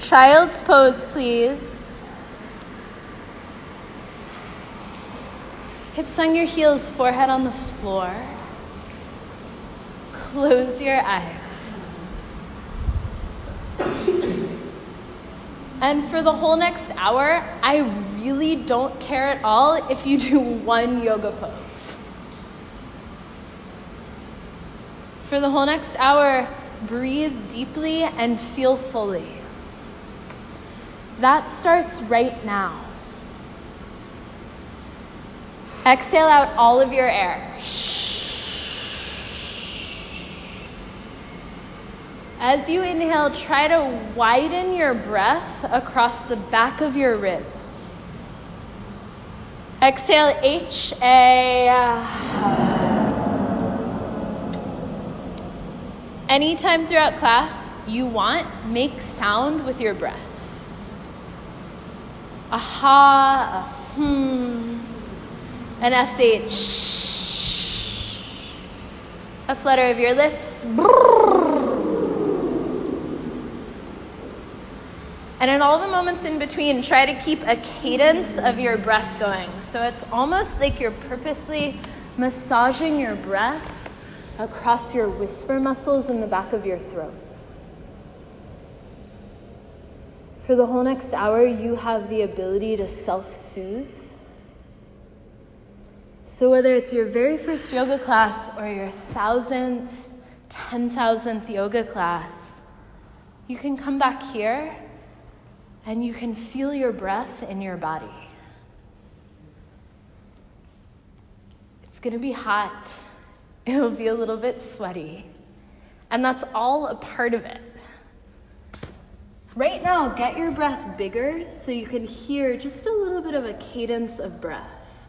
Child's pose, please. Hips on your heels, forehead on the floor. Close your eyes. And for the whole next hour, I really don't care at all if you do one yoga pose. For the whole next hour, breathe deeply and feel fully. That starts right now. Exhale out all of your air. As you inhale, try to widen your breath across the back of your ribs. Exhale, H-A. Anytime throughout class you want, make sound with your breath. A ha, a an S-H. A flutter of your lips. And in all the moments in between, try to keep a cadence of your breath going. So it's almost like you're purposely massaging your breath across your whisper muscles in the back of your throat. For the whole next hour, you have the ability to self-soothe. So whether it's your very first yoga class or your 1,000th, 10,000th yoga class, you can come back here and you can feel your breath in your body. It's going to be hot. It will be a little bit sweaty. And that's all a part of it. Right now, get your breath bigger so you can hear just a little bit of a cadence of breath.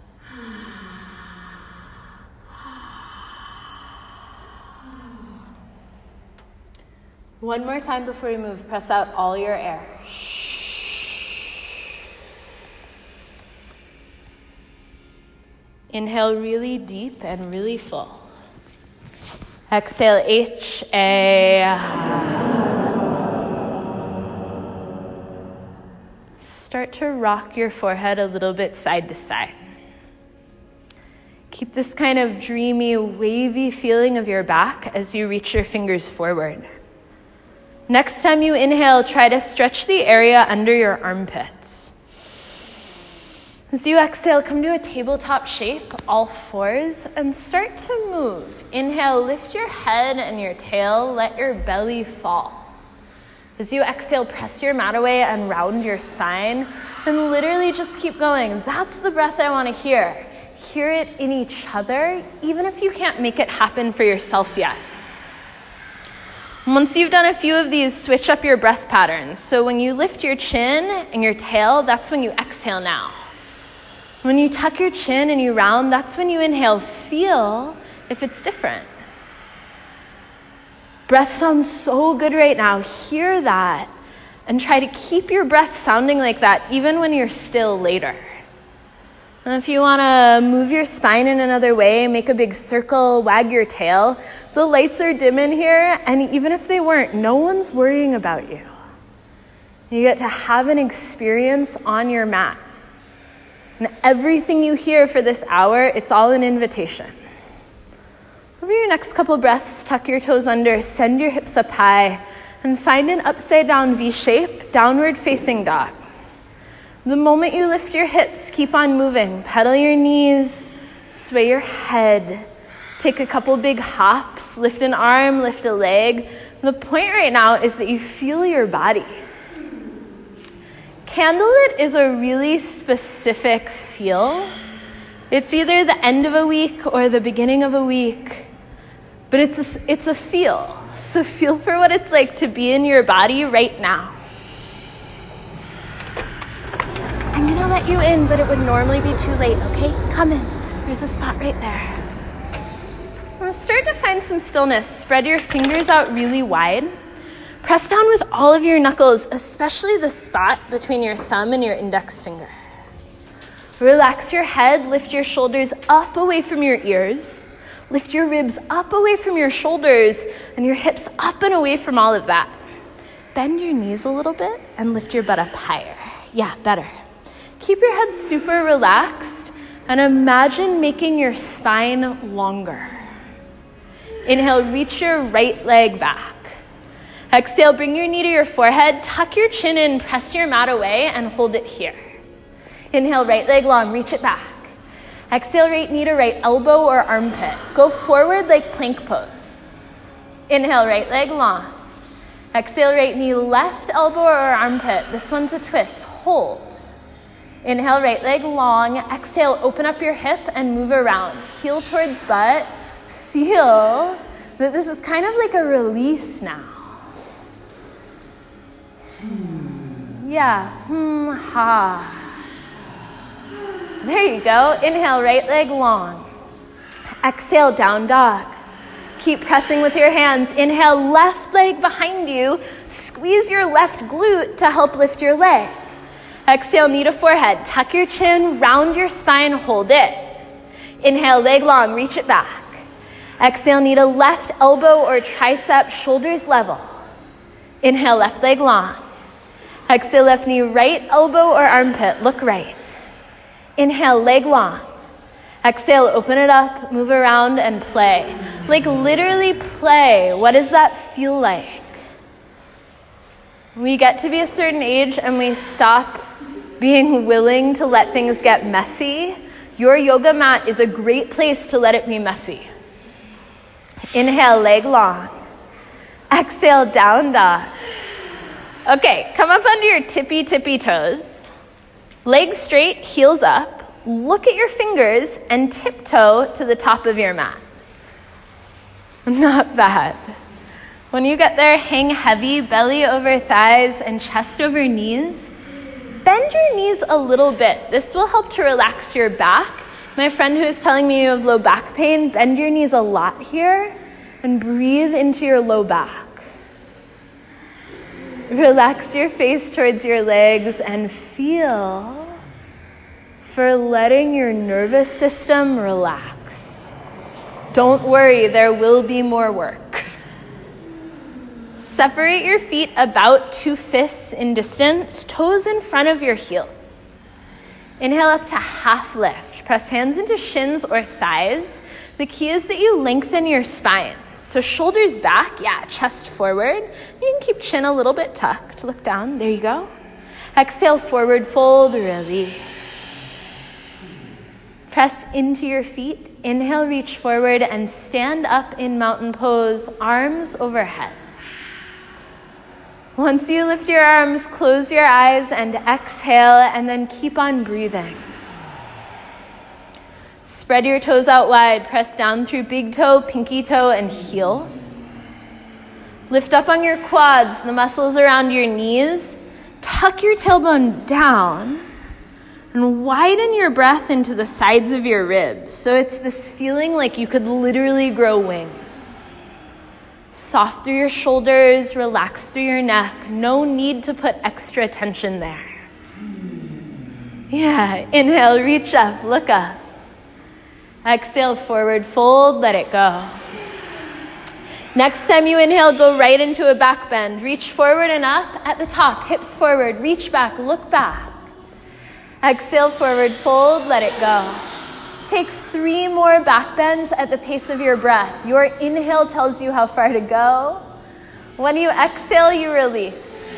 One more time before we move, press out all your air. Inhale really deep and really full. Exhale, H-A. Start to rock your forehead a little bit side to side. Keep this kind of dreamy, wavy feeling of your back as you reach your fingers forward. Next time you inhale, try to stretch the area under your armpits. As you exhale, come to a tabletop shape, all fours, and start to move. Inhale, lift your head and your tail, let your belly fall. As you exhale, press your mat away and round your spine, and literally just keep going. That's the breath I want to hear. Hear it in each other, even if you can't make it happen for yourself yet. Once you've done a few of these, switch up your breath patterns. So when you lift your chin and your tail, that's when you exhale now. When you tuck your chin and you round, that's when you inhale. Feel if it's different. Breath sounds so good right now. Hear that and try to keep your breath sounding like that even when you're still later. And if you want to move your spine in another way, make a big circle, wag your tail. The lights are dim in here, and even if they weren't, no one's worrying about you. You get to have an experience on your mat. And everything you hear for this hour, it's all an invitation. Over your next couple breaths, tuck your toes under, send your hips up high, and find an upside down V shape, downward facing dog. The moment you lift your hips, keep on moving. Pedal your knees, sway your head, take a couple big hops, lift an arm, lift a leg. The point right now is that you feel your body. Candlelit is a really specific feel. It's either the end of a week or the beginning of a week, but it's a feel. So feel for what it's like to be in your body right now. I'm gonna let you in, but it would normally be too late, okay? Come in. There's a spot right there. Now start to find some stillness. Spread your fingers out really wide. Press down with all of your knuckles, especially the spot between your thumb and your index finger. Relax your head, lift your shoulders up away from your ears. Lift your ribs up away from your shoulders and your hips up and away from all of that. Bend your knees a little bit and lift your butt up higher. Yeah, better. Keep your head super relaxed and imagine making your spine longer. Inhale, reach your right leg back. Exhale, bring your knee to your forehead, tuck your chin in, press your mat away, and hold it here. Inhale, right leg long, reach it back. Exhale, right knee to right elbow or armpit. Go forward like plank pose. Inhale, right leg long. Exhale, right knee, left elbow or armpit. This one's a twist. Hold. Inhale, right leg long. Exhale, open up your hip and move around. Heel towards butt. Feel that this is kind of like a release now. Yeah. Ha. There you go. Inhale, right leg long. Exhale, down dog. Keep pressing with your hands. Inhale, left leg behind you. Squeeze your left glute to help lift your leg. Exhale, knee to forehead. Tuck your chin, round your spine, hold it. Inhale, leg long, reach it back. Exhale, knee to left elbow or tricep, shoulders level. Inhale, left leg long. Exhale, left knee, right elbow or armpit, look right. Inhale, leg long. Exhale, open it up, move around and play. Like literally play. What does that feel like? We get to be a certain age and we stop being willing to let things get messy. Your yoga mat is a great place to let it be messy. Inhale, leg long. Exhale, down dog. Okay, come up onto your tippy toes. Legs straight, heels up. Look at your fingers and tiptoe to the top of your mat. Not bad. When you get there, hang heavy, belly over thighs and chest over knees. Bend your knees a little bit. This will help to relax your back. My friend who is telling me you have low back pain, bend your knees a lot here and breathe into your low back. Relax your face towards your legs and feel for letting your nervous system relax. Don't worry, there will be more work. Separate your feet about 2 fists in distance, toes in front of your heels. Inhale up to half lift. Press hands into shins or thighs. The key is that you lengthen your spine. So shoulders back, chest forward. You can keep chin a little bit tucked. Look down, there you go. Exhale, forward fold, release. Press into your feet. Inhale, reach forward and stand up in mountain pose, arms overhead. Once you lift your arms, close your eyes and exhale, and then keep on breathing. Spread your toes out wide. Press down through big toe, pinky toe, and heel. Lift up on your quads, the muscles around your knees. Tuck your tailbone down and widen your breath into the sides of your ribs. So it's this feeling like you could literally grow wings. Soft through your shoulders, relax through your neck. No need to put extra tension there. Inhale, reach up, look up. Exhale, forward fold, let it go. Next time you inhale, go right into a back bend. Reach forward and up at the top, hips forward, reach back, look back. Exhale, forward fold, let it go. Take 3 more back bends at the pace of your breath. Your inhale tells you how far to go. When you exhale, you release.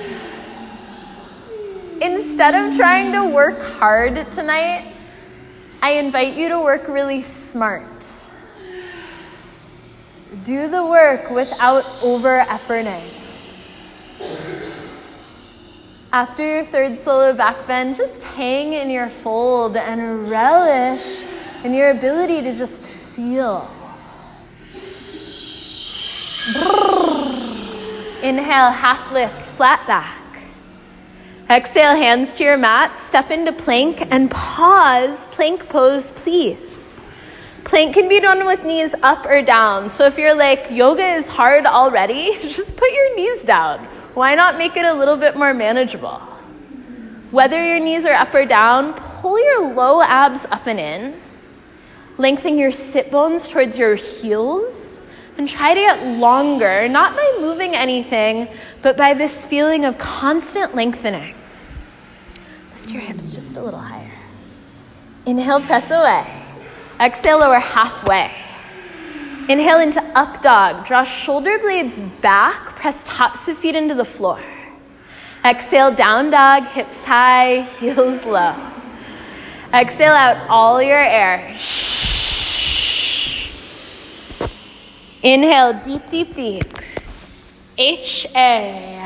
Instead of trying to work hard tonight, I invite you to work really smart. Do the work without over-efforting. After your 3rd solo back bend, just hang in your fold and relish in your ability to just feel. Inhale, half lift, flat back. Exhale, hands to your mat, step into plank, and pause, plank pose, please. Plank can be done with knees up or down. So if you're like, yoga is hard already, just put your knees down. Why not make it a little bit more manageable? Whether your knees are up or down, pull your low abs up and in. Lengthen your sit bones towards your heels. And try to get longer, not by moving anything, but by this feeling of constant lengthening. Lift your hips just a little higher. Inhale, press away. Exhale, lower halfway. Inhale into up dog. Draw shoulder blades back. Press tops of feet into the floor. Exhale, down dog. Hips high, heels low. Exhale out all your air. Inhale, deep, deep, deep. H-A.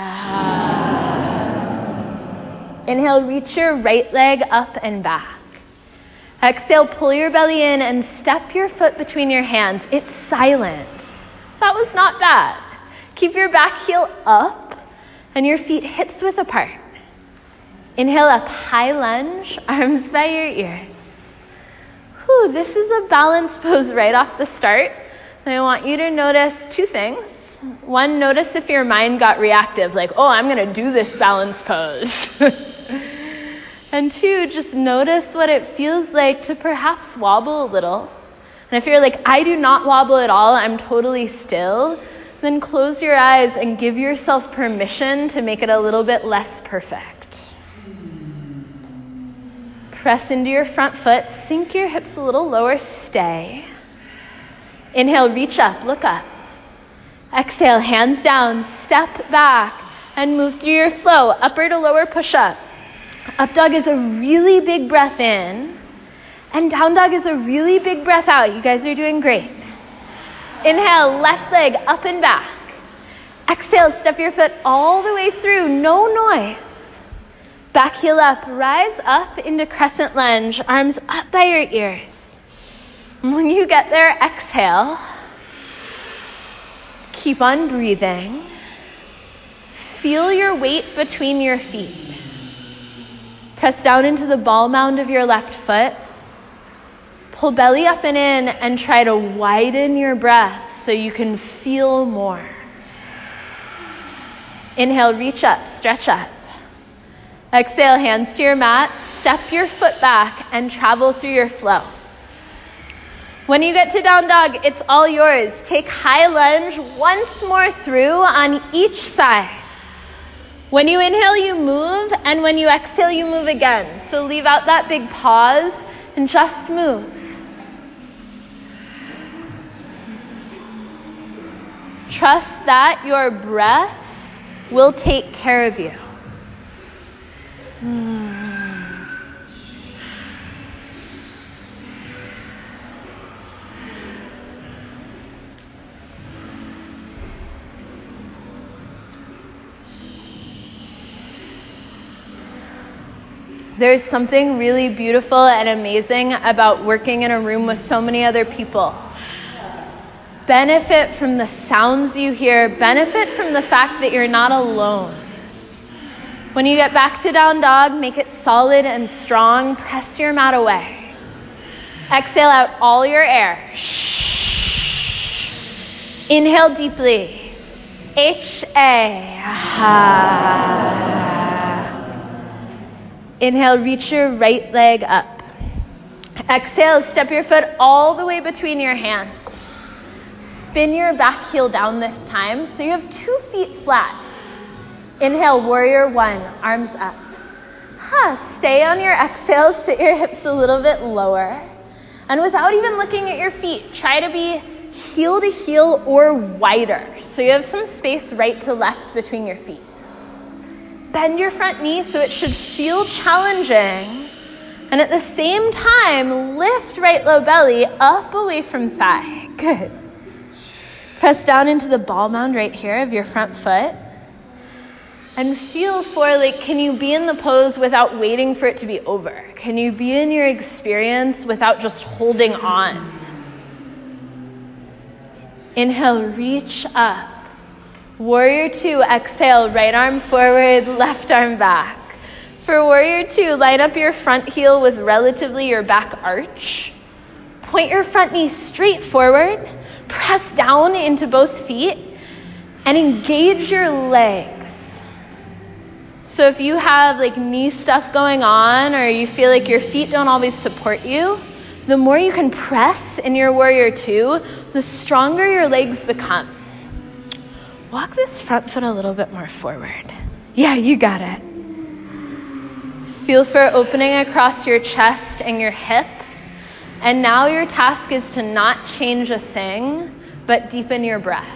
Inhale, reach your right leg up and back. Exhale, pull your belly in and step your foot between your hands. It's silent. That was not bad. Keep your back heel up and your feet hips width apart. Inhale up, high lunge, arms by your ears. This is a balance pose right off the start. And I want you to notice two things. One, notice if your mind got reactive, like, I'm going to do this balance pose. And two, just notice what it feels like to perhaps wobble a little. And if you're like, I do not wobble at all, I'm totally still, then close your eyes and give yourself permission to make it a little bit less perfect. Press into your front foot, sink your hips a little lower, stay. Inhale, reach up, look up. Exhale, hands down, step back, and move through your flow, upper to lower push-up. Up dog is a really big breath in, and down dog is a really big breath out. You guys are doing great. Inhale, left leg up and back. Exhale, step your foot all the way through, no noise. Back heel up, rise up into crescent lunge, arms up by your ears. And when you get there, exhale. Keep on breathing. Feel your weight between your feet. Press down into the ball mound of your left foot. Pull belly up and in and try to widen your breath so you can feel more. Inhale, reach up, stretch up. Exhale, hands to your mat, step your foot back and travel through your flow. When you get to down dog, it's all yours. Take high lunge once more through on each side. When you inhale, you move, and when you exhale, you move again. So leave out that big pause and just move. Trust that your breath will take care of you. There's something really beautiful and amazing about working in a room with so many other people. Benefit from the sounds you hear. Benefit from the fact that you're not alone. When you get back to down dog, make it solid and strong. Press your mat away. Exhale out all your air. Inhale deeply. H-A. Inhale, reach your right leg up. Exhale, step your foot all the way between your hands. Spin your back heel down this time so you have 2 feet flat. Inhale, warrior one, arms up. Stay on your exhale, sit your hips a little bit lower. And without even looking at your feet, try to be heel to heel or wider. So you have some space right to left between your feet. Bend your front knee so it should feel challenging. And at the same time, lift right low belly up away from thigh. Good. Press down into the ball mound right here of your front foot. And feel for, can you be in the pose without waiting for it to be over? Can you be in your experience without just holding on? Inhale, reach up. Warrior two, exhale, right arm forward, left arm back. For warrior two, line up your front heel with relatively your back arch. Point your front knee straight forward, press down into both feet, and engage your legs. So if you have knee stuff going on or you feel like your feet don't always support you, the more you can press in your warrior two, the stronger your legs become. Walk this front foot a little bit more forward. Yeah, you got it. Feel for opening across your chest and your hips. And now your task is to not change a thing, but deepen your breath.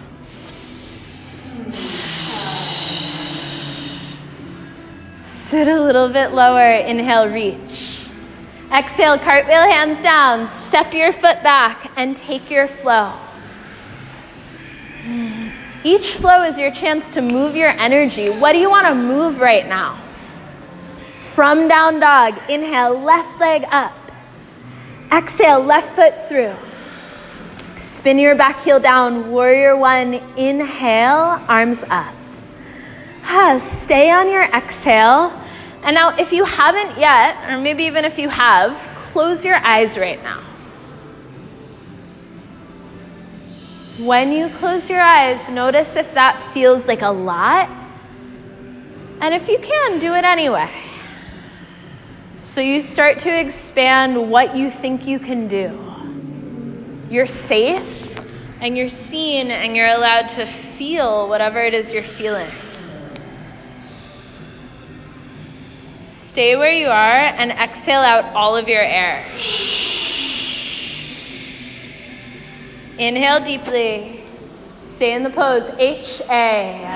Sit a little bit lower. Inhale, reach. Exhale, cartwheel, hands down. Step your foot back and take your flow. Each flow is your chance to move your energy. What do you want to move right now? From down dog, inhale, left leg up. Exhale, left foot through. Spin your back heel down, warrior one. Inhale, arms up. Stay on your exhale. And now if you haven't yet, or maybe even if you have, close your eyes right now. When you close your eyes, notice if that feels like a lot. And if you can, do it anyway. So you start to expand what you think you can do. You're safe, and you're seen, and you're allowed to feel whatever it is you're feeling. Stay where you are and exhale out all of your air. Inhale deeply. Stay in the pose. H-A.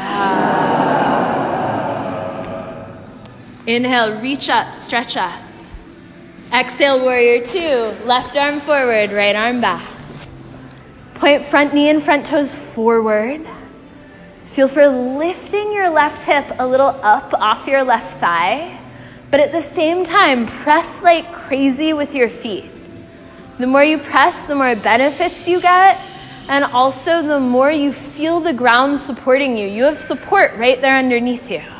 Inhale, reach up, stretch up. Exhale, warrior two. Left arm forward, right arm back. Point front knee and front toes forward. Feel for lifting your left hip a little up off your left thigh. But at the same time, press like crazy with your feet. The more you press, the more benefits you get. And also the more you feel the ground supporting you. You have support right there underneath you.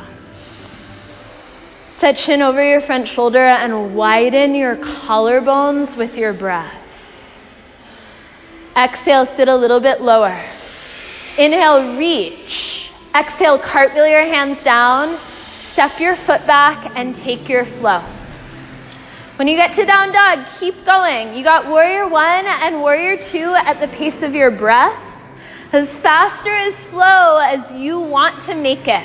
Set chin over your front shoulder and widen your collarbones with your breath. Exhale, sit a little bit lower. Inhale, reach. Exhale, cartwheel your hands down. Step your foot back and take your flow. When you get to down dog, keep going. You got warrior one and warrior two at the pace of your breath, as fast or as slow as you want to make it.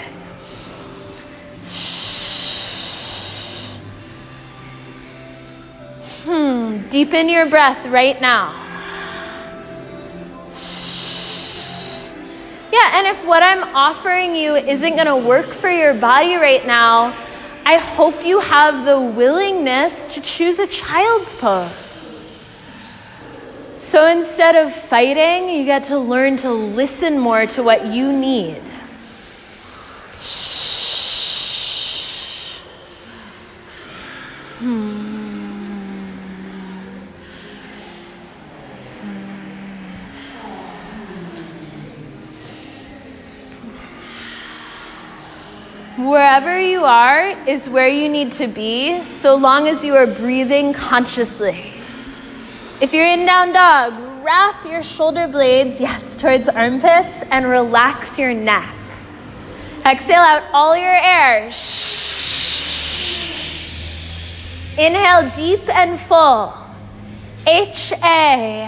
Deepen your breath right now. Yeah, and if what I'm offering you isn't going to work for your body right now, I hope you have the willingness to choose a child's pose. So instead of fighting, you get to learn to listen more to what you need. Wherever you are is where you need to be, so long as you are breathing consciously. If you're in down dog, wrap your shoulder blades, towards armpits, and relax your neck. Exhale out all your air. Inhale deep and full. H-A.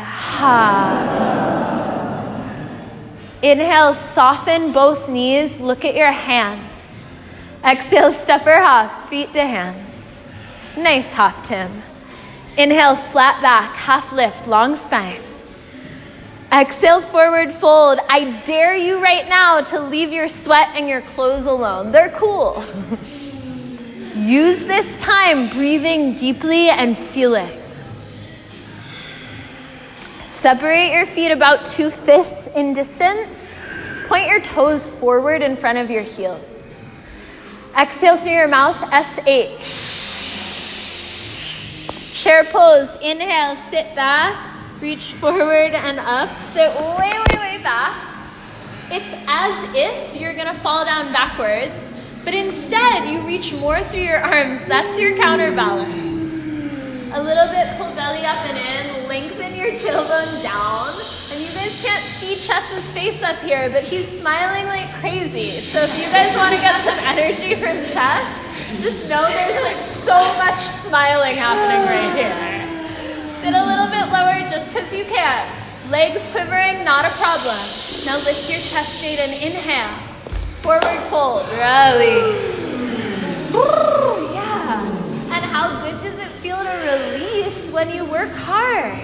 Inhale, soften both knees, look at your hands. Exhale, step or hop, feet to hands. Nice hop, Tim. Inhale, flat back, half lift, long spine. Exhale, forward fold. I dare you right now to leave your sweat and your clothes alone. They're cool. Use this time breathing deeply and feeling. Separate your feet about 2 fists in distance. Point your toes forward in front of your heels. Exhale through your mouth, S-H. Chair pose. Inhale, sit back, reach forward and up. Sit way, way, way back. It's as if you're going to fall down backwards, but instead you reach more through your arms. That's your counterbalance. A little bit, pull belly up and in, lengthen your tailbone down. And you guys can't see Chess's face up here, but he's smiling like crazy. So if you guys want to get some energy from Chess, just know there's like so much smiling happening right here. Sit a little bit lower just because you can. Legs quivering, not a problem. Now lift your chest straight and inhale. Forward fold, release. Yeah. And how good does it feel to release when you work hard?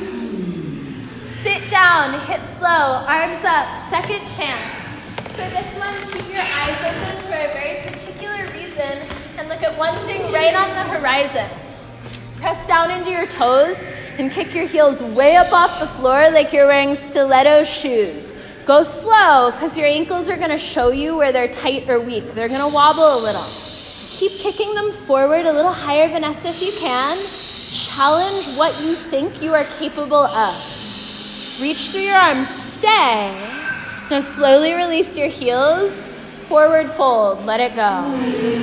Sit down, hips low, arms up, second chance. For this one, keep your eyes open for a very particular reason and look at one thing right on the horizon. Press down into your toes and kick your heels way up off the floor like you're wearing stiletto shoes. Go slow because your ankles are going to show you where they're tight or weak. They're going to wobble a little. Keep kicking them forward a little higher, Vanessa, if you can. Challenge what you think you are capable of. Reach through your arms. Stay. Now slowly release your heels. Forward fold. Let it go.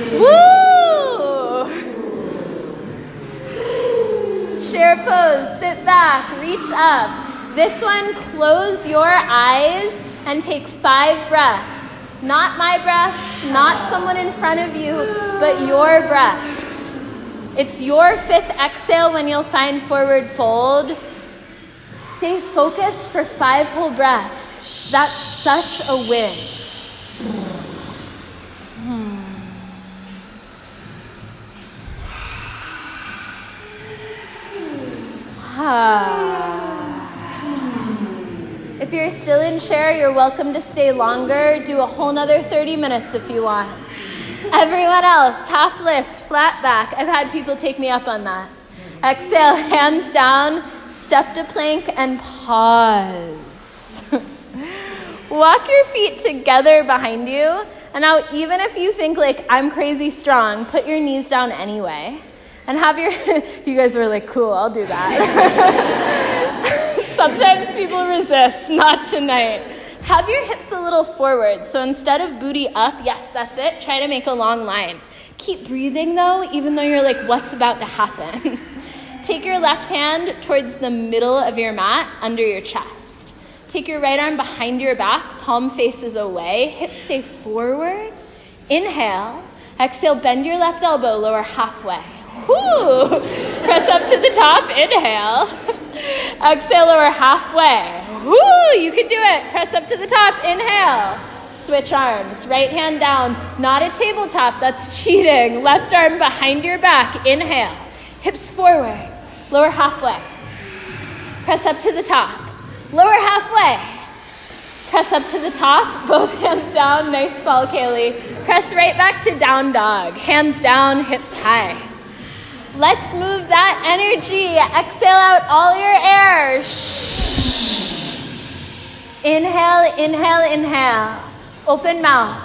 Woo! Chair pose. Sit back. Reach up. This one, close your eyes and take 5 breaths. Not my breaths, not someone in front of you, but your breaths. It's your 5th exhale when you'll find forward fold. Stay focused for 5 whole breaths. That's such a win. If you're still in chair, you're welcome to stay longer. Do a whole nother 30 minutes if you want. Everyone else, half lift, flat back. I've had people take me up on that. Exhale, hands down, step to plank, and pause. Walk your feet together behind you. And now, even if you think like, I'm crazy strong, put your knees down anyway. And have your, you guys were like, cool, I'll do that. Sometimes people resist, not tonight. Have your hips a little forward. So instead of booty up, yes, that's it, try to make a long line. Keep breathing though, even though you're like, what's about to happen? Take your left hand towards the middle of your mat, under your chest. Take your right arm behind your back, palm faces away, hips stay forward. Inhale. Exhale, bend your left elbow, lower halfway. Woo! Press up to the top, inhale. Exhale, lower halfway. Woo! You can do it. Press up to the top, inhale. Switch arms, right hand down. Not a tabletop, that's cheating. Left arm behind your back, inhale. Hips forward, lower halfway. Press up to the top, lower halfway. Press up to the top, both hands down, nice fall, Kaylee. Press right back to down dog, hands down, hips high. Let's move that energy. Exhale out all your air. Inhale, inhale, inhale. Open mouth.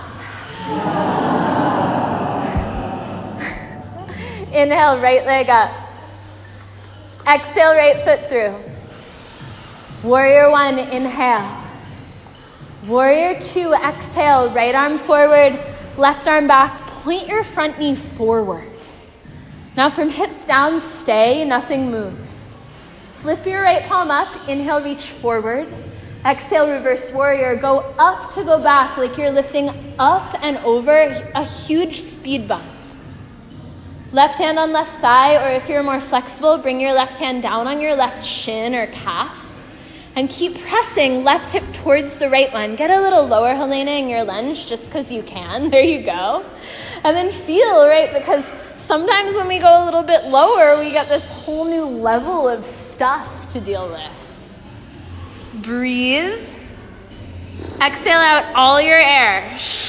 Inhale, right leg up. Exhale, right foot through. Warrior 1, inhale. Warrior 2, exhale, right arm forward, left arm back. Point your front knee forward. Now from hips down, stay, nothing moves. Flip your right palm up, inhale, reach forward. Exhale, reverse warrior, go up to go back like you're lifting up and over a huge speed bump. Left hand on left thigh, or if you're more flexible, bring your left hand down on your left shin or calf. And keep pressing left hip towards the right one. Get a little lower, Helena, in your lunge, just because you can. There you go. And then feel, right, because sometimes when we go a little bit lower, we get this whole new level of stuff to deal with. Breathe. Exhale out all your air.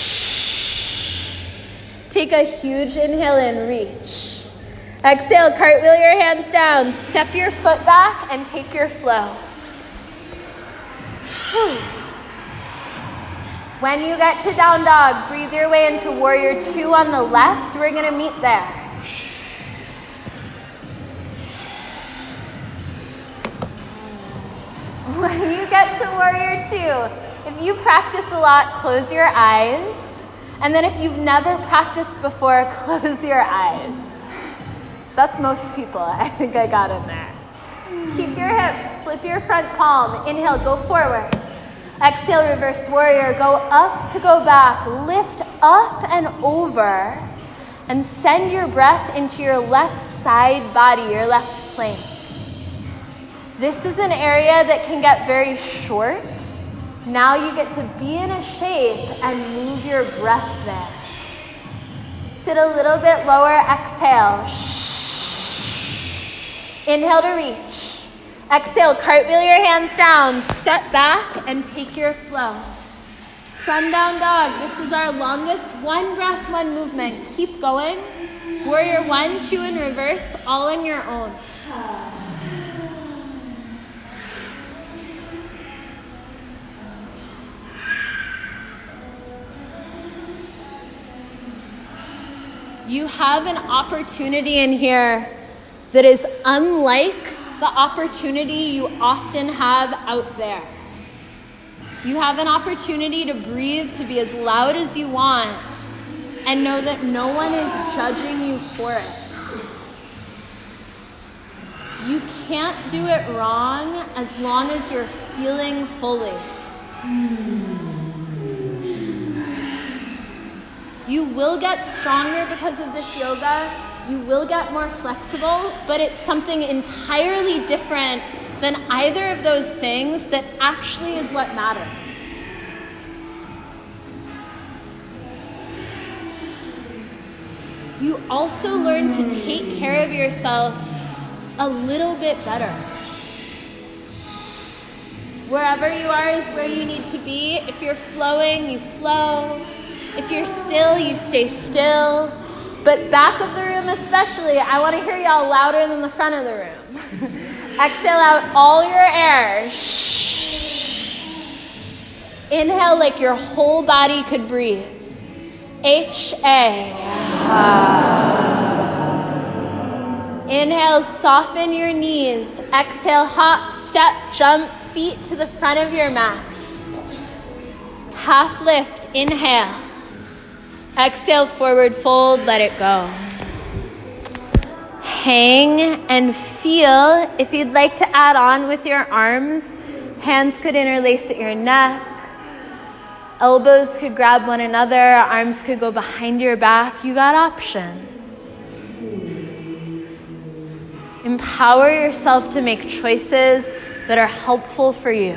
Take a huge inhale in, reach. Exhale, cartwheel your hands down. Step your foot back and take your flow. When you get to down dog, breathe your way into warrior 2 on the left. We're going to meet there. When you get to warrior 2, if you practice a lot, close your eyes. And then if you've never practiced before, close your eyes. That's most people. I think I got in there. Keep your hips, flip your front palm. Inhale, go forward. Exhale, reverse warrior. Go up to go back. Lift up and over. And send your breath into your left side body, your left plank. This is an area that can get very short. Now you get to be in a shape and move your breath there. Sit a little bit lower, exhale. Inhale to reach. Exhale, cartwheel your hands down, step back and take your flow. From down dog, this is our longest one breath, one movement. Keep going. Warrior 1, 2 in reverse, all on your own. You have an opportunity in here that is unlike the opportunity you often have out there. You have an opportunity to breathe, to be as loud as you want, and know that no one is judging you for it. You can't do it wrong as long as you're feeling fully. You will get stronger because of this yoga. You will get more flexible, but it's something entirely different than either of those things that actually is what matters. You also learn to take care of yourself a little bit better. Wherever you are is where you need to be. If you're flowing, you flow. If you're still, you stay still. But back of the room especially, I want to hear y'all louder than the front of the room. Exhale out all your air. Inhale like your whole body could breathe. H-A. Inhale, soften your knees. Exhale, hop, step, jump, feet to the front of your mat. Half lift, inhale. Exhale, forward fold, let it go. Hang and feel. If you'd like to add on with your arms, hands could interlace at your neck. Elbows could grab one another. Arms could go behind your back. You got options. Empower yourself to make choices that are helpful for you.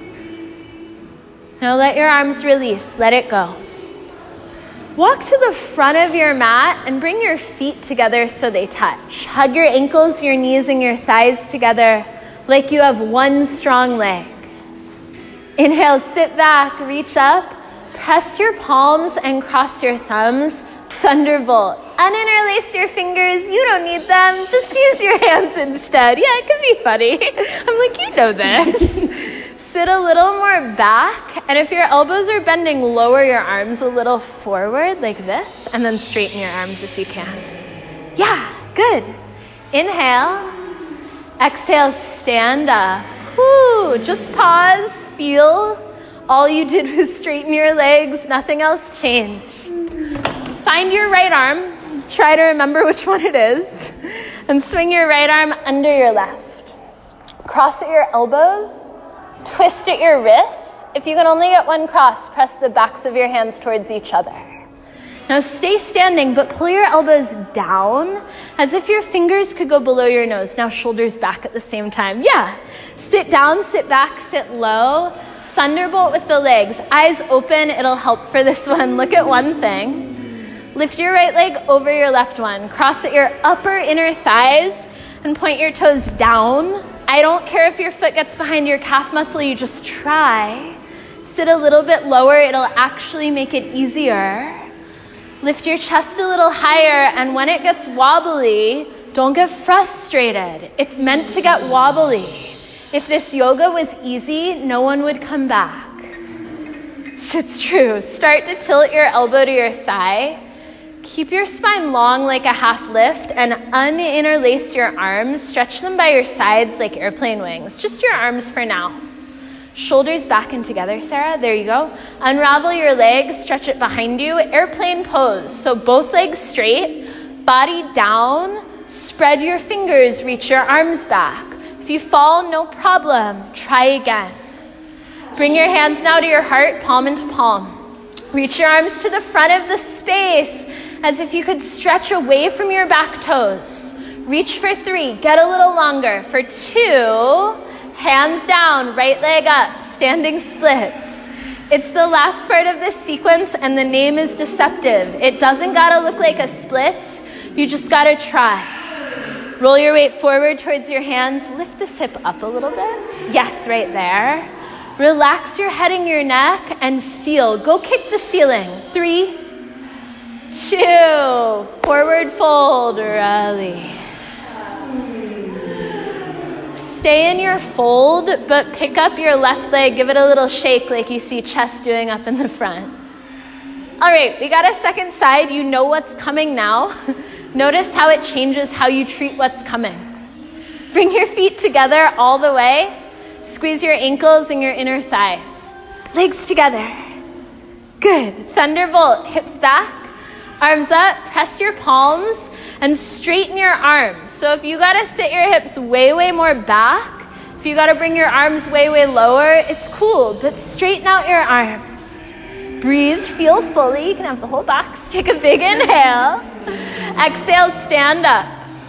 Now let your arms release. Let it go. Walk to the front of your mat and bring your feet together so they touch. Hug your ankles, your knees, and your thighs together like you have one strong leg. Inhale, sit back, reach up, press your palms and cross your thumbs. Thunderbolt. Uninterlace your fingers. You don't need them. Just use your hands instead. Yeah, it could be funny. I'm like, you know this. Sit a little more back, and if your elbows are bending, lower your arms a little forward like this, and then straighten your arms if you can. Yeah, good. Inhale. Exhale, stand up. Whoo, just pause, feel. All you did was straighten your legs, nothing else changed. Find your right arm, try to remember which one it is, and swing your right arm under your left. Cross at your elbows. Twist at your wrists. If you can only get one cross, press the backs of your hands towards each other. Now stay standing, but pull your elbows down as if your fingers could go below your nose. Now shoulders back at the same time. Yeah. Sit down, sit back, sit low. Thunderbolt with the legs. Eyes open, it'll help for this one. Look at one thing. Lift your right leg over your left one. Cross at your upper inner thighs and point your toes down. I don't care if your foot gets behind your calf muscle, you just try. Sit a little bit lower, it'll actually make it easier. Lift your chest a little higher, and when it gets wobbly, don't get frustrated. It's meant to get wobbly. If this yoga was easy, no one would come back. So it's true. Start to tilt your elbow to your thigh. Keep your spine long like a half lift and uninterlace your arms. Stretch them by your sides like airplane wings. Just your arms for now. Shoulders back and together, Sarah. There you go. Unravel your legs. Stretch it behind you. Airplane pose. So both legs straight. Body down. Spread your fingers. Reach your arms back. If you fall, no problem. Try again. Bring your hands now to your heart, palm into palm. Reach your arms to the front of the space as if you could stretch away from your back toes. Reach for 3. Get a little longer. For 2. Hands down, right leg up, standing splits. It's the last part of this sequence, and the name is deceptive. It doesn't gotta look like a split. You just gotta try. Roll your weight forward towards your hands. Lift this hip up a little bit. Yes, right there. Relax your head and your neck and feel. Go kick the ceiling. 3, 2, forward fold, release. Stay in your fold, but pick up your left leg. Give it a little shake like you see chest doing up in the front. All right, we got a second side. You know what's coming now. Notice how it changes how you treat what's coming. Bring your feet together all the way. Squeeze your ankles and your inner thighs. Legs together. Good. Thunderbolt. Hips back. Arms up. Press your palms and straighten your arms. So if you got to sit your hips way, way more back, if you got to bring your arms way, way lower, it's cool. But straighten out your arms. Breathe. Feel fully. You can have the whole box. Take a big inhale. Exhale. Stand up.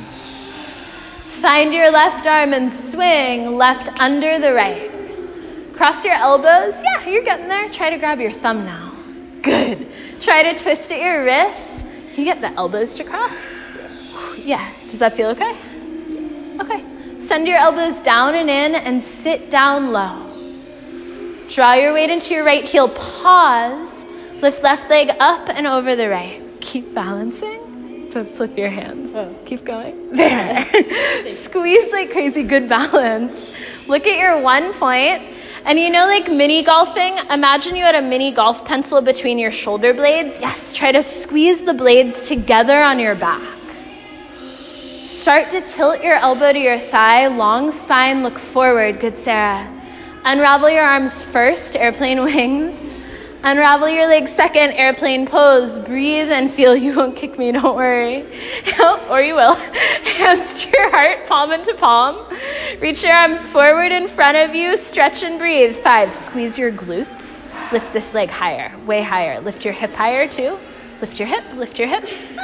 Find your left arm and swing left under the right. Cross your elbows. Yeah, you're getting there. Try to grab your thumb now. Good. Try to twist at your wrists. You get the elbows to cross. Yeah. Does that feel okay? Okay. Send your elbows down and in and sit down low. Draw your weight into your right heel. Pause. Lift left leg up and over the right. Keep balancing. But flip your hands. Keep going. There. Squeeze like crazy. Good balance. Look at your 1 point. And you know, like mini golfing, imagine you had a mini golf pencil between your shoulder blades. Yes, try to squeeze the blades together on your back. Start to tilt your elbow to your thigh. Long spine, look forward. Good, Sarah. Unravel your arms first, airplane wings. Unravel your legs second, airplane pose. Breathe and feel. You won't kick me, don't worry. Or you will. Hands to your heart, palm into palm. Reach your arms forward in front of you. Stretch and breathe. 5, squeeze your glutes. Lift this leg higher, way higher. Lift your hip higher too. Lift your hip, lift your hip.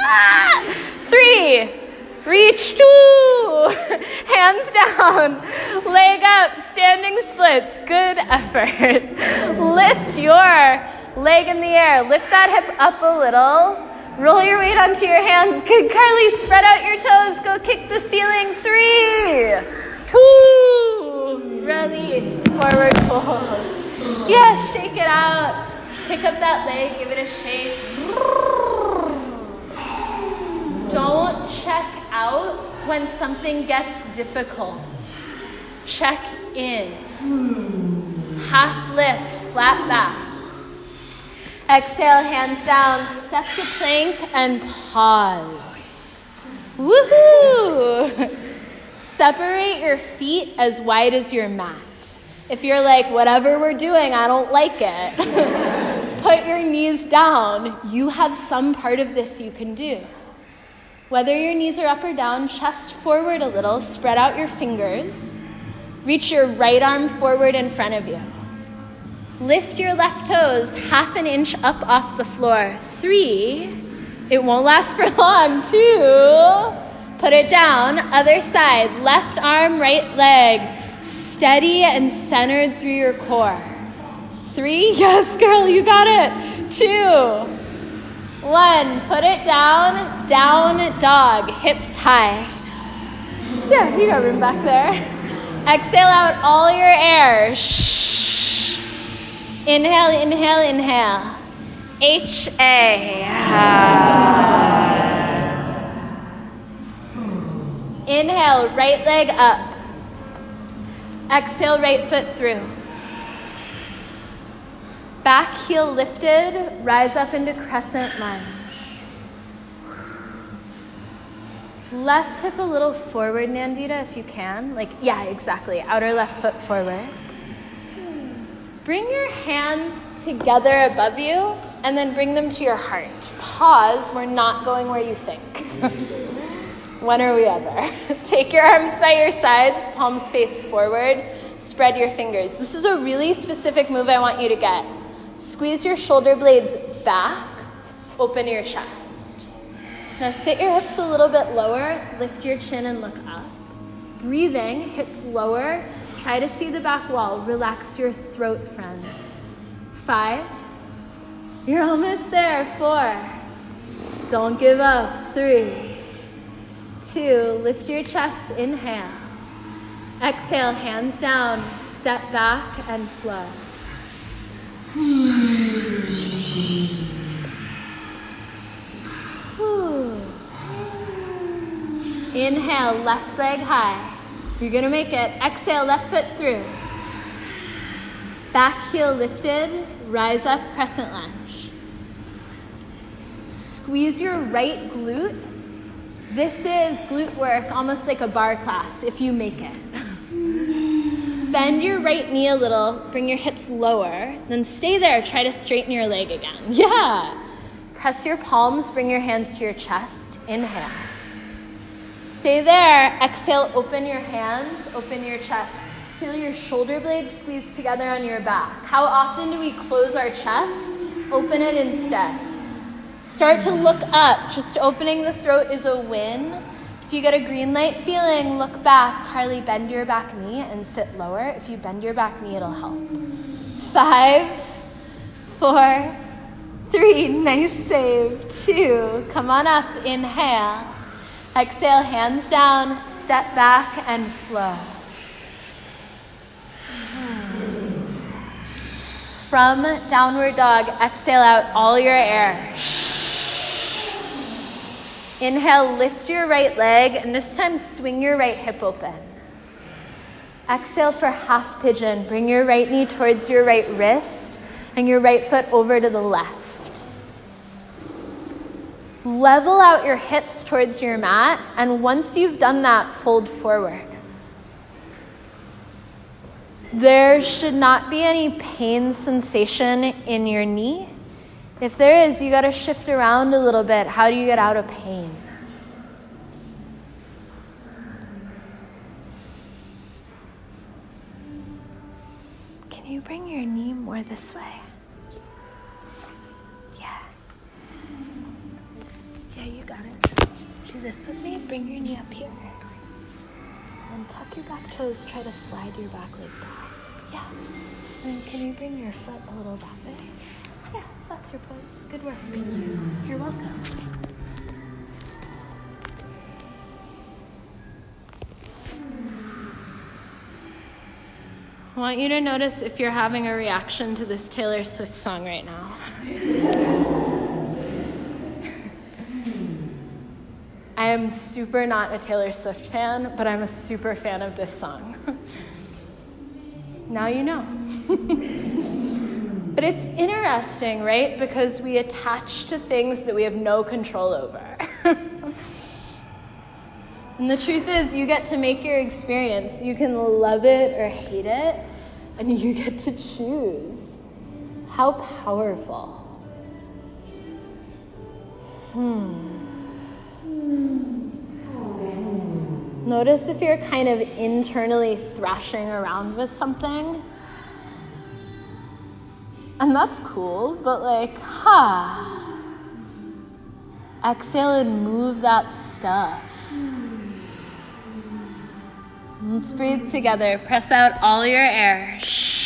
3, reach. 2, hands down. Leg up, standing splits. Good effort. Lift your leg in the air. Lift that hip up a little. Roll your weight onto your hands. Good, Carly. Spread out your toes. Go kick the ceiling. 3, 2, release. Forward fold. Yeah, shake it out. Pick up that leg. Give it a shake. Don't check out when something gets difficult. Check in. Half lift, flat back. Exhale, hands down, step to plank and pause. Woohoo! Separate your feet as wide as your mat. If you're like, whatever we're doing, I don't like it, put your knees down. You have some part of this you can do. Whether your knees are up or down, chest forward a little, spread out your fingers. Reach your right arm forward in front of you. Lift your left toes 1/2 inch up off the floor. 3, it won't last for long. 2, put it down. Other side, left arm, right leg. Steady and centered through your core. 3, yes, girl, you got it. 2, 1, put it down. Down dog, hips high. Yeah, you got room back there. Exhale out all your air. Shh. Inhale, inhale, inhale. H-A. Inhale, right leg up. Exhale, right foot through. Back heel lifted, rise up into crescent lunge. Left hip a little forward, Nandita, if you can. Like, yeah, exactly. Outer left foot forward. Bring your hands together above you and then bring them to your heart. Pause. We're not going where you think. When are we ever? Take your arms by your sides, palms face forward. Spread your fingers. This is a really specific move I want you to get. Squeeze your shoulder blades back. Open your chest. Now sit your hips a little bit lower. Lift your chin and look up. Breathing, hips lower. Try to see the back wall. Relax your throat, friends. 5. You're almost there. 4. Don't give up. 3. 2. Lift your chest. Inhale. Exhale, hands down. Step back and flow. Inhale, left leg high. You're going to make it. Exhale, left foot through. Back heel lifted. Rise up, crescent lunge. Squeeze your right glute. This is glute work, almost like a bar class, if you make it. Bend your right knee a little. Bring your hips lower. Then stay there. Try to straighten your leg again. Yeah. Press your palms. Bring your hands to your chest. Inhale. Stay there. Exhale, open your hands, open your chest. Feel your shoulder blades squeeze together on your back. How often do we close our chest? Open it instead. Start to look up. Just opening the throat is a win. If you get a green light feeling, look back. Carly, bend your back knee and sit lower. If you bend your back knee, it'll help. 5, 4, 3, nice save. 2, come on up, inhale. Exhale, hands down, step back and flow. From downward dog, exhale out all your air. Inhale, lift your right leg, and this time swing your right hip open. Exhale for half pigeon. Bring your right knee towards your right wrist and your right foot over to the left. Level out your hips towards your mat, and once you've done that, fold forward. There should not be any pain sensation in your knee. If there is, you got to shift around a little bit. How do you get out of pain? Can you bring your knee more this way? Yeah. Yeah, you got it. Do this with me. Bring your knee up here. And tuck your back toes. Try to slide your back leg back. Yeah. And then can you bring your foot a little that way? Yeah, flex your pose. Good work. Thank you. You're welcome. I want you to notice if you're having a reaction to this Taylor Swift song right now. I am super not a Taylor Swift fan, but I'm a super fan of this song. Now you know. But it's interesting, right? Because we attach to things that we have no control over. And the truth is, you get to make your experience. You can love it or hate it, and you get to choose. How powerful. Notice if you're kind of internally thrashing around with something. And that's cool, but exhale and move that stuff. Let's breathe together. Press out all your air.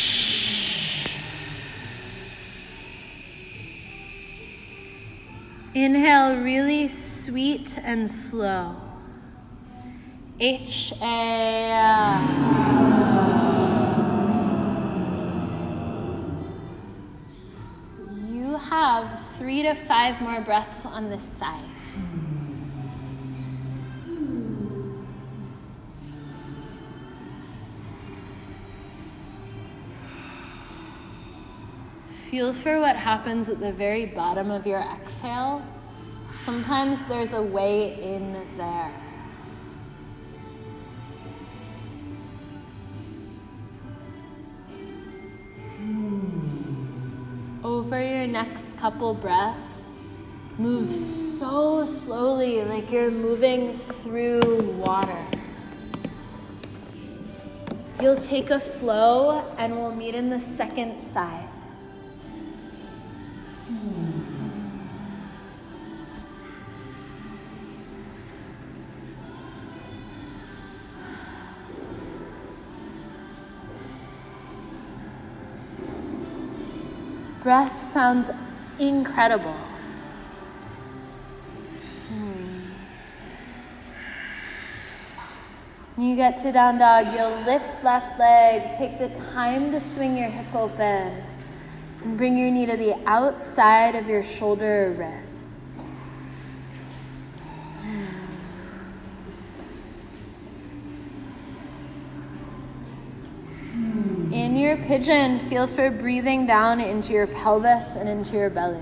Inhale really sweet and slow. H-A. You have 3 to 5 more breaths on this side. Feel for what happens at the very bottom of your exhale. Sometimes there's a way in there. Over your next couple breaths, move so slowly, like you're moving through water. You'll take a flow, and we'll meet in the second side. breath sounds incredible. When you get to down dog, you'll lift left leg, take the time to swing your hip open, and bring your knee to the outside of your shoulder or wrist. In your pigeon, feel for breathing down into your pelvis and into your belly.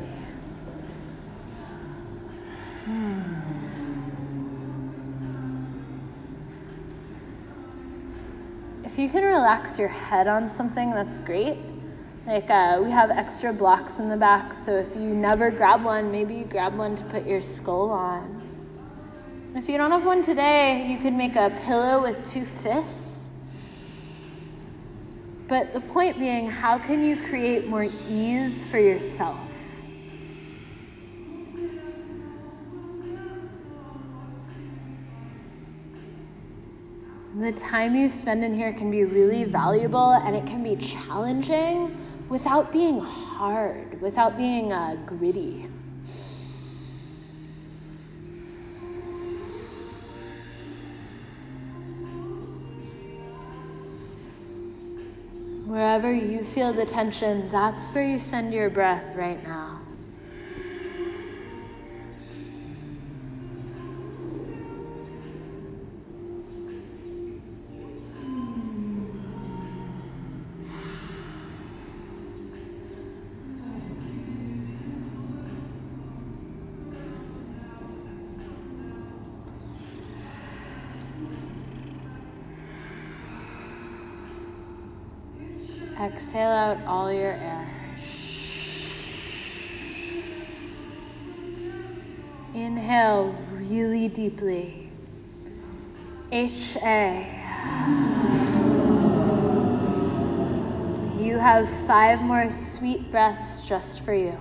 If you can relax your head on something, that's great. Like we have extra blocks in the back, so if you never grab one, maybe you grab one to put your skull on. If you don't have one today, you could make a pillow with 2 fists. But the point being, how can you create more ease for yourself? The time you spend in here can be really valuable, and it can be challenging without being hard, without being gritty. Wherever you feel the tension, that's where you send your breath right now. Exhale out all your air. Inhale really deeply. HA. You have 5 more sweet breaths just for you.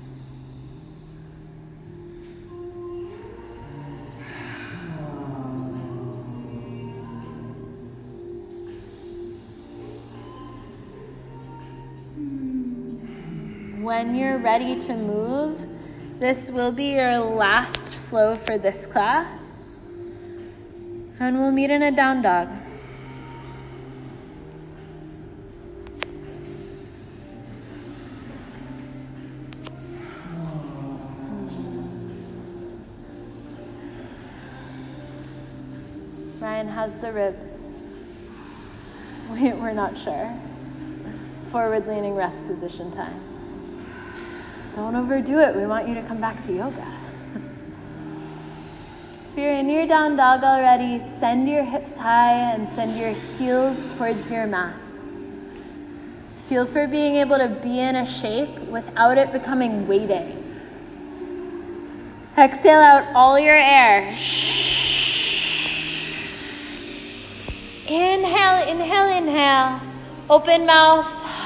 When you're ready to move, this will be your last flow for this class. And we'll meet in a down dog. Ryan, how's the ribs? We're not sure. Forward leaning rest position time. Don't overdo it. We want you to come back to yoga. If you're in your down dog already, send your hips high and send your heels towards your mat. Feel for being able to be in a shape without it becoming weighted. Exhale out all your air. Inhale, inhale, inhale. Open mouth.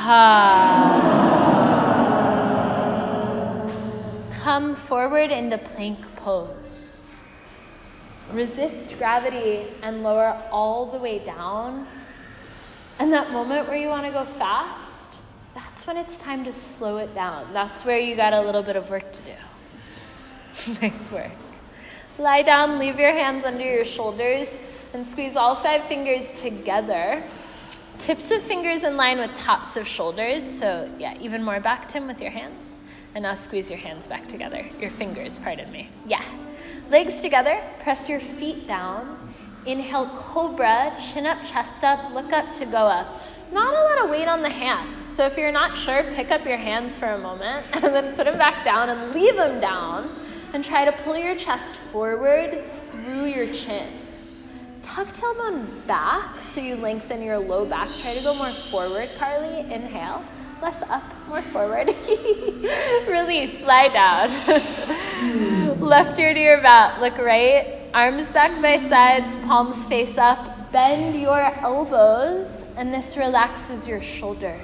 Come forward into plank pose. Resist gravity and lower all the way down. And that moment where you want to go fast, that's when it's time to slow it down. That's where you got a little bit of work to do. Nice work. Lie down, leave your hands under your shoulders, and squeeze all 5 fingers together. Tips of fingers in line with tops of shoulders. So yeah, even more back, Tim, with your hands. And now squeeze your hands back together. Your fingers, pardon me. Yeah. Legs together. Press your feet down. Inhale, cobra. Chin up, chest up. Look up to go up. Not a lot of weight on the hands. So if you're not sure, pick up your hands for a moment. And then put them back down and leave them down. And try to pull your chest forward through your chin. Tuck tailbone back so you lengthen your low back. Try to go more forward, Carly. Inhale. Less up, more forward. Release, lie down. Left ear to your mat, look right. Arms back by sides, palms face up. Bend your elbows, and this relaxes your shoulders.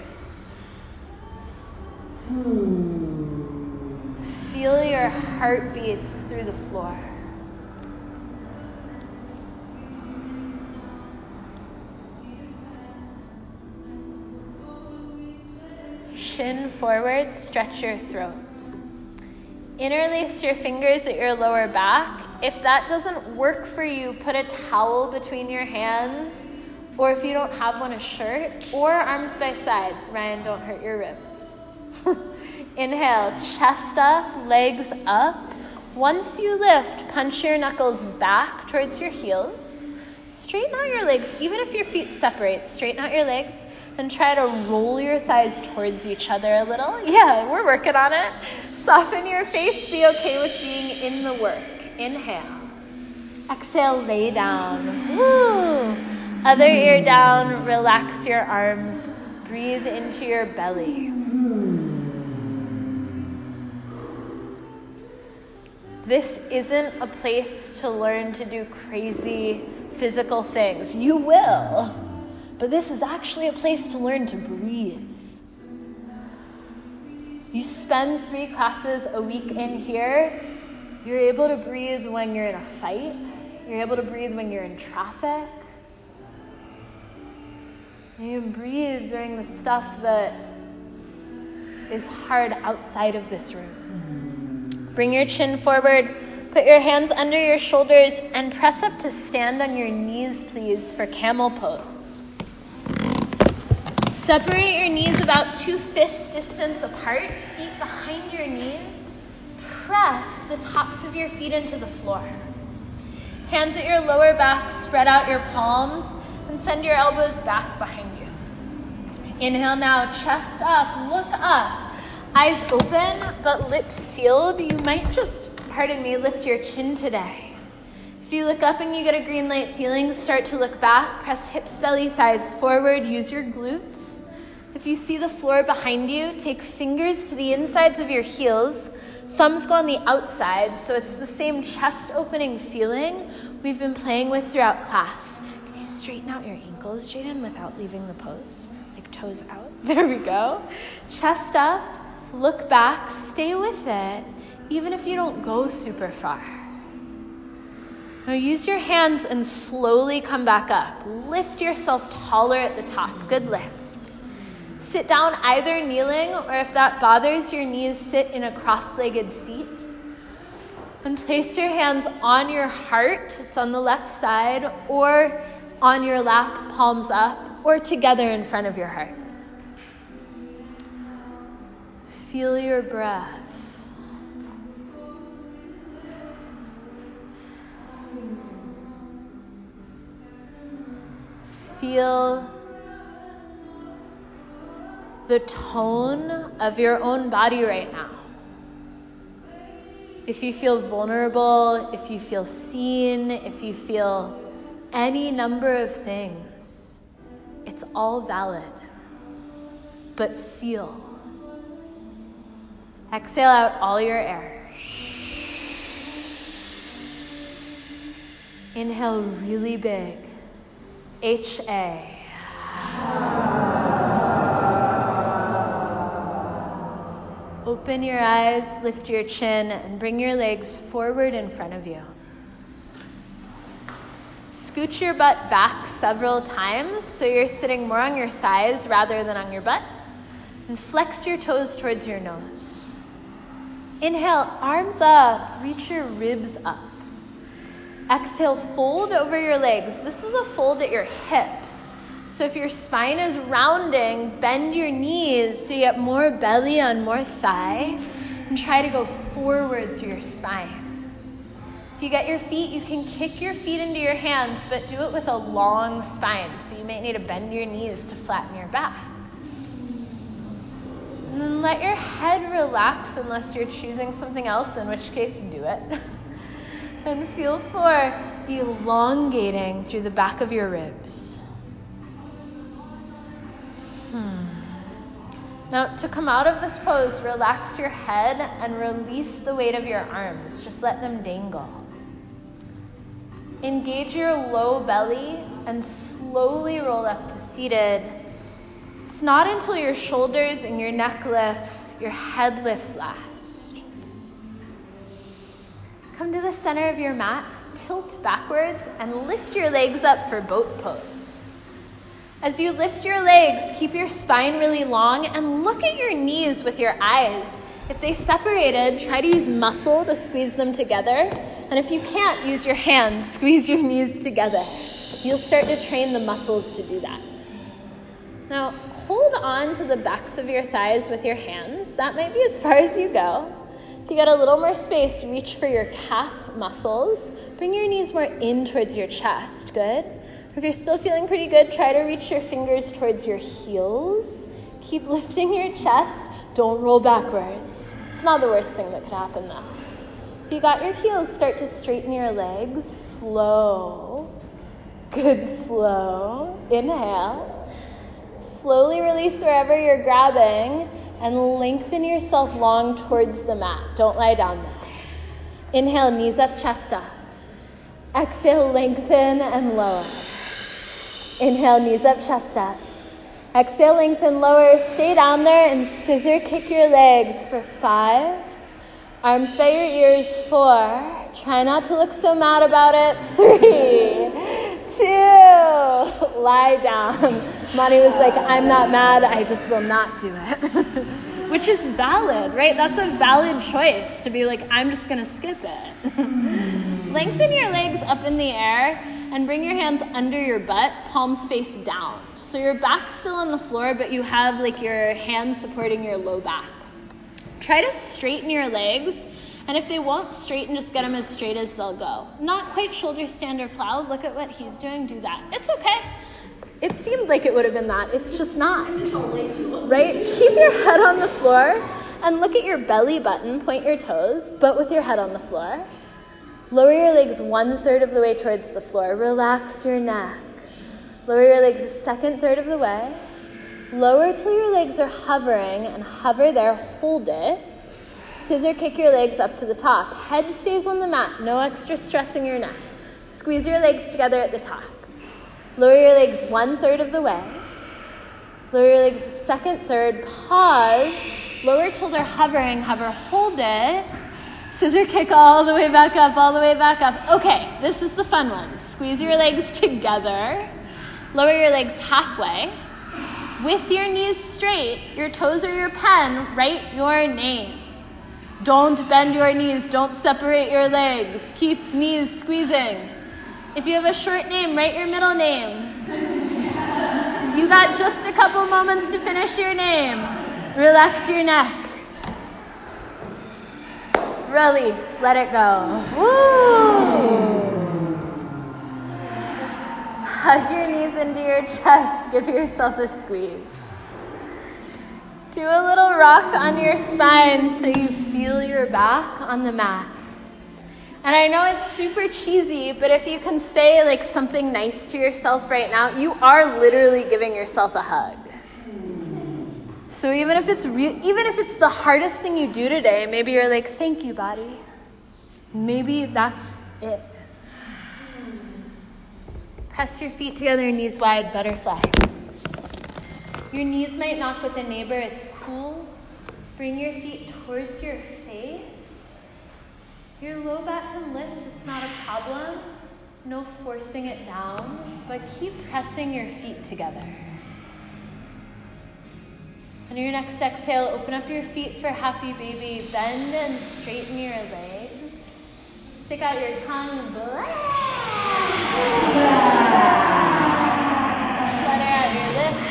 Feel your heartbeats through the floor. chin forward, stretch your throat. Interlace your fingers at your lower back. If that doesn't work for you, put a towel between your hands, or if you don't have one, a shirt, or arms by sides. Ryan, don't hurt your ribs. Inhale, chest up, legs up. Once you lift, punch your knuckles back towards your heels. Straighten out your legs, even if your feet separate. Straighten out your legs and try to roll your thighs towards each other a little. Yeah, we're working on it. Soften your face. Be okay with being in the work. Inhale. Exhale, lay down. Woo! Other ear down. Relax your arms. Breathe into your belly. This isn't a place to learn to do crazy physical things. You will. But this is actually a place to learn to breathe. You spend 3 classes a week in here. You're able to breathe when you're in a fight. You're able to breathe when you're in traffic. You can breathe during the stuff that is hard outside of this room. Bring your chin forward. Put your hands under your shoulders and press up to stand on your knees, please, for camel pose. Separate your knees about 2 fist distance apart, feet behind your knees. Press the tops of your feet into the floor. Hands at your lower back, spread out your palms, and send your elbows back behind you. Inhale now, chest up, look up. Eyes open, but lips sealed. You might just, lift your chin today. If you look up and you get a green light feeling, start to look back. Press hips, belly, thighs forward. Use your glutes. If you see the floor behind you, take fingers to the insides of your heels. Thumbs go on the outside, so it's the same chest opening feeling we've been playing with throughout class. Can you straighten out your ankles, Jaden, without leaving the pose? Like toes out. There we go. Chest up, look back, stay with it, even if you don't go super far. Now use your hands and slowly come back up. Lift yourself taller at the top. Good lift. Sit down either kneeling, or if that bothers your knees, sit in a cross-legged seat. And place your hands on your heart, it's on the left side, or on your lap, palms up, or together in front of your heart. Feel your breath. Feel the tone of your own body right now. If you feel vulnerable, if you feel seen, if you feel any number of things, it's all valid. But feel. Exhale out all your air. Inhale really big. H-A. Open your eyes, lift your chin, and bring your legs forward in front of you. Scooch your butt back several times so you're sitting more on your thighs rather than on your butt. And flex your toes towards your nose. Inhale, arms up, reach your ribs up. Exhale, fold over your legs. This is a fold at your hips. So if your spine is rounding, bend your knees so you get more belly on more thigh, and try to go forward through your spine. If you get your feet, you can kick your feet into your hands, but do it with a long spine. So you might need to bend your knees to flatten your back. And then let your head relax unless you're choosing something else, in which case do it. And feel for elongating through the back of your ribs. Now, to come out of this pose, relax your head and release the weight of your arms. Just let them dangle. Engage your low belly and slowly roll up to seated. It's not until your shoulders and your neck lifts, your head lifts last. Come to the center of your mat, tilt backwards, and lift your legs up for boat pose. As you lift your legs, keep your spine really long and look at your knees with your eyes. If they separated, try to use muscle to squeeze them together. And if you can't, use your hands, squeeze your knees together. You'll start to train the muscles to do that. Now, hold on to the backs of your thighs with your hands. That might be as far as you go. If you got a little more space, reach for your calf muscles. Bring your knees more in towards your chest. Good. If you're still feeling pretty good, try to reach your fingers towards your heels. Keep lifting your chest. Don't roll backwards. It's not the worst thing that could happen, though. If you got your heels, start to straighten your legs. Slow. Good, slow. Inhale. Slowly release wherever you're grabbing and lengthen yourself long towards the mat. Don't lie down there. Inhale, knees up, chest up. Exhale, lengthen and lower. Inhale, knees up, chest up. Exhale, lengthen, lower. Stay down there and scissor kick your legs for 5. Arms by your ears, 4. Try not to look so mad about it. 3, 2. Lie down. Monty was like, I'm not mad. I just will not do it. Which is valid, right? That's a valid choice to be like, I'm just going to skip it. Lengthen your legs up in the air and bring your hands under your butt, palms face down. So your back's still on the floor, but you have like your hands supporting your low back. Try to straighten your legs, and if they won't straighten, just get them as straight as they'll go. Not quite shoulder stand or plow. Look at what he's doing. Do that. It's okay. It seemed like it would have been that. It's just not. Right? Keep your head on the floor and look at your belly button. Point your toes, but with your head on the floor. Lower your legs 1/3 of the way towards the floor. Relax your neck. Lower your legs 2/3 of the way. Lower till your legs are hovering and hover there. Hold it. Scissor kick your legs up to the top. Head stays on the mat. No extra stressing your neck. Squeeze your legs together at the top. Lower your legs 1/3 of the way. Lower your legs 2/3. Pause. Lower till they're hovering. Hover. Hold it. Scissor kick all the way back up, all the way back up. Okay, this is the fun one. Squeeze your legs together. Lower your legs halfway. With your knees straight, your toes are your pen. Write your name. Don't bend your knees. Don't separate your legs. Keep knees squeezing. If you have a short name, write your middle name. You got just a couple moments to finish your name. Relax your neck. Release. Let it go. Woo! Hug your knees into your chest. Give yourself a squeeze. Do a little rock on your spine so you feel your back on the mat. And I know it's super cheesy, but if you can say like something nice to yourself right now, you are literally giving yourself a hug. So even if it's the hardest thing you do today, maybe you're like, thank you, body. Maybe that's it. Press your feet together, knees wide, butterfly. Your knees might knock with a neighbor, it's cool. Bring your feet towards your face. Your low back can lift, it's not a problem. No forcing it down, but keep pressing your feet together. On your next exhale, open up your feet for happy baby. Bend and straighten your legs. Stick out your tongue. Flutter out your lips.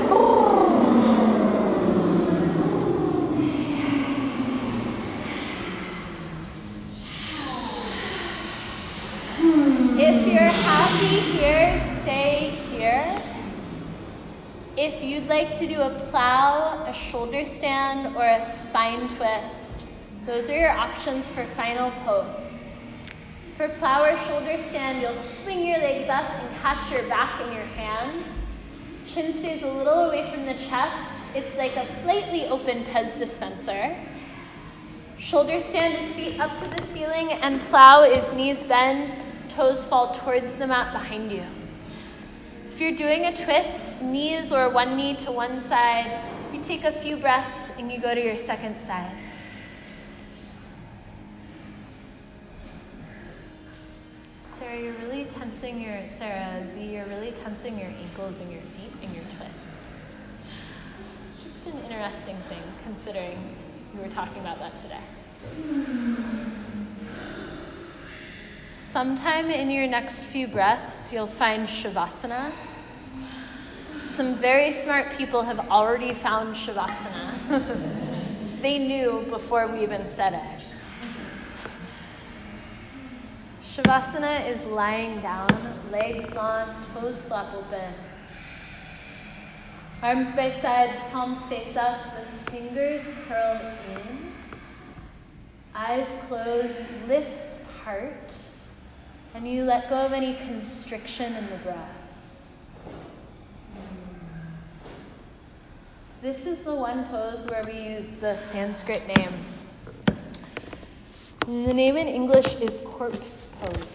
If you're happy here, stay here. If you'd like to do a plow, a shoulder stand, or a spine twist, those are your options for final pose. For plow or shoulder stand, you'll swing your legs up and catch your back in your hands. Chin stays a little away from the chest. It's like a slightly open Pez dispenser. Shoulder stand is feet up to the ceiling, and plow is knees bend, toes fall towards the mat behind you. If you're doing a twist, knees or one knee to one side, you take a few breaths and you go to your second side. Sarah, you're really tense tensing you're really tensing your ankles and your feet and your twists. Just an interesting thing, considering we were talking about that today. Sometime in your next few breaths, you'll find Shavasana. Some very smart people have already found Shavasana. They knew before we even said it. Shavasana is lying down, legs long, toes flap open. Arms by sides, palms face up, the fingers curl in. Eyes closed, lips part, and you let go of any constriction in the breath. This is the one pose where we use the Sanskrit name. And the name in English is corpse pose.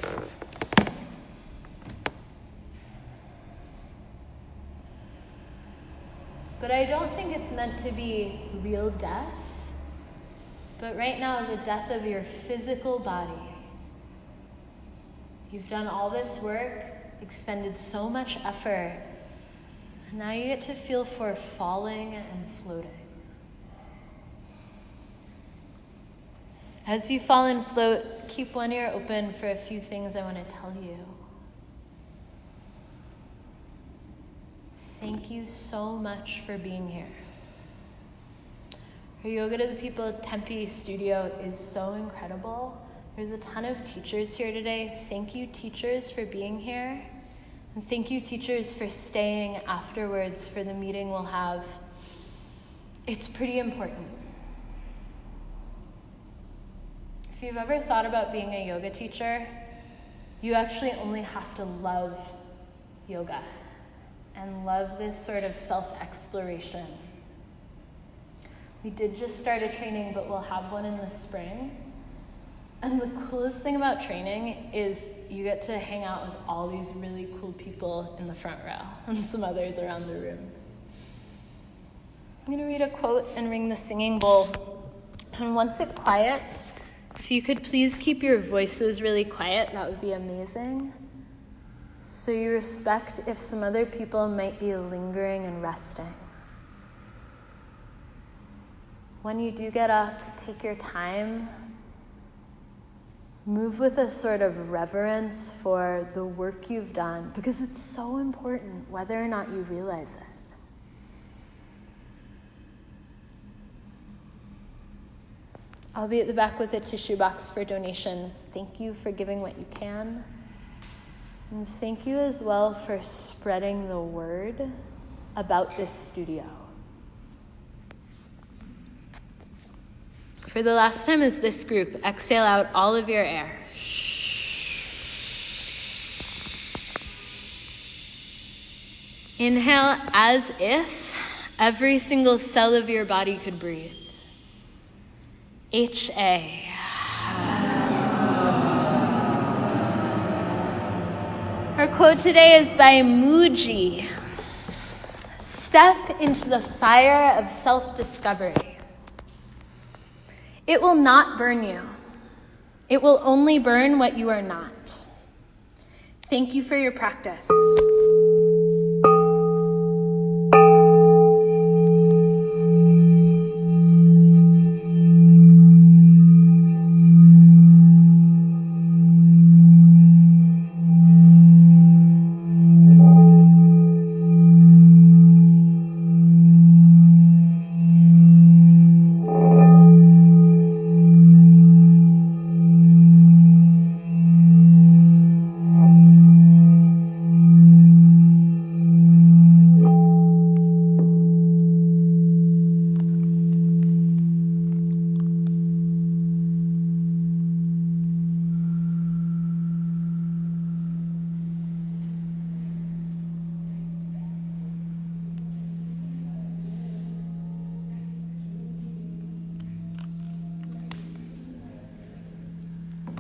But I don't think it's meant to be real death, but right now the death of your physical body. You've done all this work, expended so much effort, and now you get to feel for falling and floating. As you fall and float, keep one ear open for a few things I want to tell you. Thank you so much for being here. Our Yoga to the People Tempe studio is so incredible. There's a ton of teachers here today. Thank you, teachers, for being here. And thank you, teachers, for staying afterwards for the meeting we'll have. It's pretty important. If you've ever thought about being a yoga teacher, you actually only have to love yoga and love this sort of self-exploration. We did just start a training, but we'll have one in the spring. And the coolest thing about training is you get to hang out with all these really cool people in the front row and some others around the room. I'm going to read a quote and ring the singing bowl. And once it quiets, if you could please keep your voices really quiet, that would be amazing. So you respect if some other people might be lingering and resting. When you do get up, take your time. Move with a sort of reverence for the work you've done, because it's so important whether or not you realize it. I'll be at the back with a tissue box for donations. Thank you for giving what you can. And thank you as well for spreading the word about this studio. For the last time as this group, exhale out all of your air. Inhale as if every single cell of your body could breathe. H-A. Our quote today is by Mooji. Step into the fire of self-discovery. It will not burn you. It will only burn what you are not. Thank you for your practice.